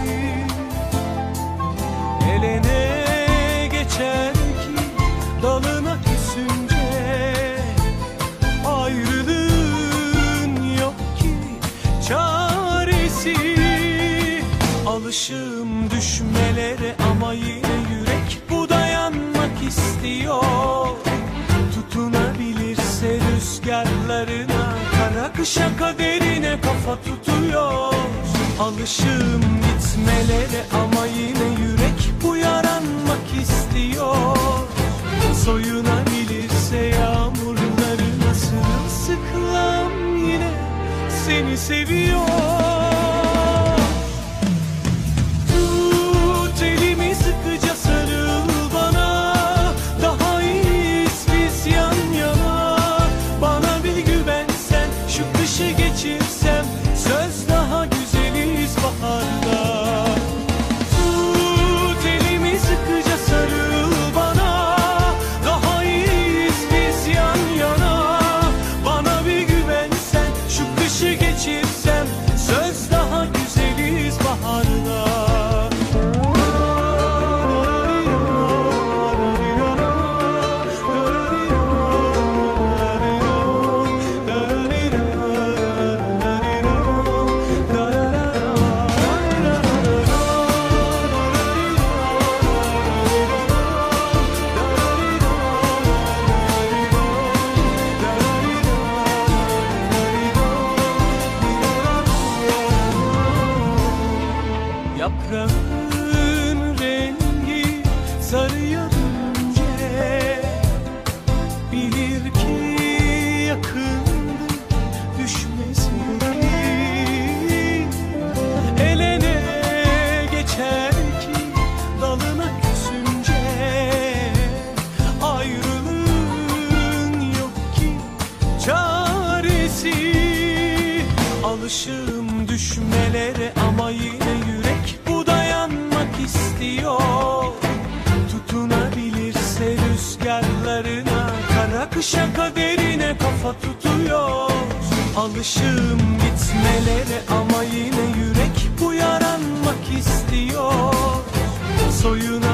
Elene geçer ki dalına küsünce, ayrılığın yok ki çaresi. Alışım düşmelere ama yine yürek bu dayanmak istiyor. Tutunabilirse rüzgarlarına, kara kışa kaderine kafa tutuyor. Alışım gitmelere ama yine yürek bu yaranmak istiyor. Soyunabilirse yağmurlarına, sırılsıklam yine seni seviyor. Tut elimi sıkıca, sarıl bana, daha iyiyiz biz yan yana. Bana bir güvensen, şu kışı geçirsem, söz daha güzeliz baharda. Tut elimi sıkıca, sarıl bana, daha iyiyiz biz yan yana. Bana bir güvensen, şu kışı geçirsem, söz daha güzeliz baharda. Yaprağın rengi sarıya dönünce, bilir ki yakındır düşmesi. Elene geçer ki dalına küsünce, ayrılığın yok ki çaresi. Alışım düşmelere ama yine yürek bu dayanmak istiyor. Tutunabilirse rüzgarlarına, kara kışa kaderine kafa tutuyor. Alışım gitmelere ama yine yürek bu yaranmak istiyor. Soyuna